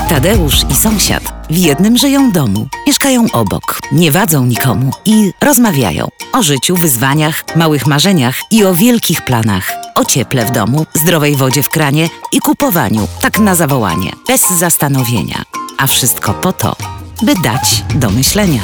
Tadeusz i sąsiad w jednym żyją domu. Mieszkają obok, nie wadzą nikomu i rozmawiają o życiu, wyzwaniach, małych marzeniach i o wielkich planach. O cieple w domu, zdrowej wodzie w kranie i kupowaniu, tak na zawołanie, bez zastanowienia. A wszystko po to, by dać do myślenia.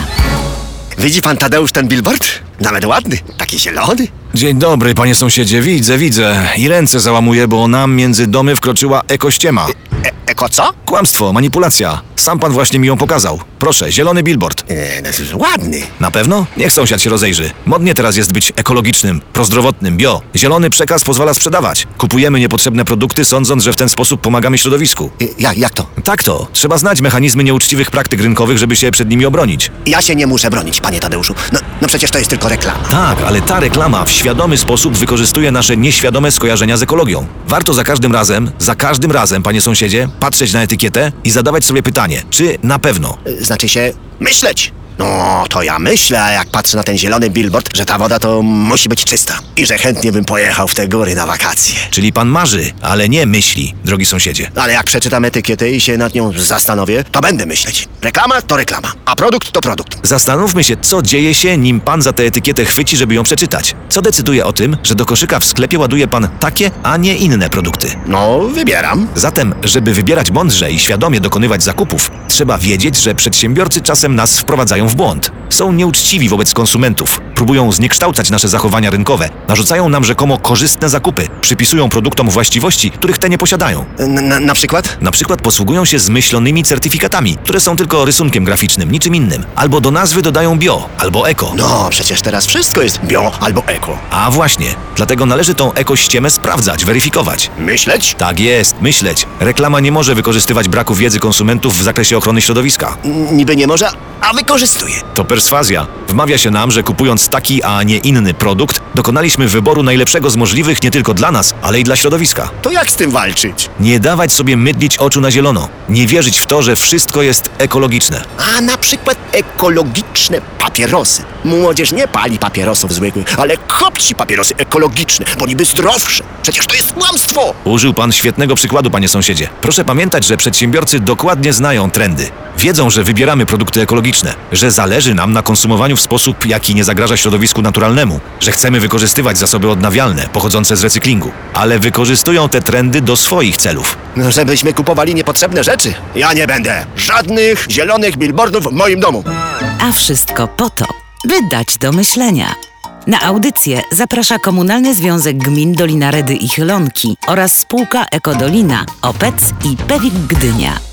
Widzi pan, Tadeusz, ten billboard? Nawet ładny, taki zielony. Dzień dobry, panie sąsiedzie, widzę. I ręce załamuję, bo nam między domy wkroczyła ekościema. Eko co? Kłamstwo, manipulacja. Sam pan właśnie mi ją pokazał. Proszę, zielony billboard. Ładny. Na pewno? Niech sąsiad się rozejrzy. Modnie teraz jest być ekologicznym, prozdrowotnym, bio. Zielony przekaz pozwala sprzedawać. Kupujemy niepotrzebne produkty, sądząc, że w ten sposób pomagamy środowisku. Jak to? Tak to. Trzeba znać mechanizmy nieuczciwych praktyk rynkowych, żeby się przed nimi obronić. Ja się nie muszę bronić, panie Tadeuszu. No przecież to jest tylko reklama. Tak, ale ta reklama w świadomy sposób wykorzystuje nasze nieświadome skojarzenia z ekologią. Warto za każdym razem, panie sąsiedzie, patrzeć na etykietę i zadawać sobie pytanie, czy na pewno. Znaczy się myśleć. No, to ja myślę, a jak patrzę na ten zielony billboard, że ta woda to musi być czysta i że chętnie bym pojechał w te góry na wakacje. Czyli pan marzy, ale nie myśli, drogi sąsiedzie. Ale jak przeczytam etykietę i się nad nią zastanowię, to będę myśleć. Reklama to reklama, a produkt to produkt. Zastanówmy się, co dzieje się, nim pan za tę etykietę chwyci, żeby ją przeczytać. Co decyduje o tym, że do koszyka w sklepie ładuje pan takie, a nie inne produkty? No, wybieram. Zatem, żeby wybierać mądrze i świadomie dokonywać zakupów, trzeba wiedzieć, że przedsiębiorcy czasem nas wprowadzają w błąd. Są nieuczciwi wobec konsumentów, próbują zniekształcać nasze zachowania rynkowe, narzucają nam rzekomo korzystne zakupy, przypisują produktom właściwości, których te nie posiadają. Na przykład? Na przykład posługują się zmyślonymi certyfikatami, które są tylko rysunkiem graficznym, niczym innym. Albo do nazwy dodają bio, albo eko. No, przecież teraz wszystko jest bio albo eko. A właśnie, dlatego należy tą ekościemę sprawdzać, weryfikować. Myśleć? Tak jest, myśleć. Reklama nie może wykorzystywać braku wiedzy konsumentów w zakresie ochrony środowiska. Niby nie może, a wykorzystuje. To perswazja. Wmawia się nam, że kupując taki, a nie inny produkt, dokonaliśmy wyboru najlepszego z możliwych nie tylko dla nas, ale i dla środowiska. To jak z tym walczyć? Nie dawać sobie mydlić oczu na zielono. Nie wierzyć w to, że wszystko jest ekologiczne. A na przykład ekologiczne papierosy. Młodzież nie pali papierosów zwykłych, ale kopci papierosy ekologiczne, bo niby zdrowsze. Przecież to jest kłamstwo! Użył pan świetnego przykładu, panie sąsiedzie. Proszę pamiętać, że przedsiębiorcy dokładnie znają trendy. Wiedzą, że wybieramy produkty ekologiczne, że zależy nam na konsumowaniu w sposób, jaki nie zagraża środowisku naturalnemu, że chcemy wykorzystywać zasoby odnawialne, pochodzące z recyklingu, ale wykorzystują te trendy do swoich celów. No, żebyśmy kupowali niepotrzebne rzeczy. Ja nie będę. Żadnych zielonych billboardów w moim domu. A wszystko po to, by dać do myślenia. Na audycję zaprasza Komunalny Związek Gmin Dolina Redy i Chylonki oraz spółka Ekodolina, OPEC i Pewik Gdynia.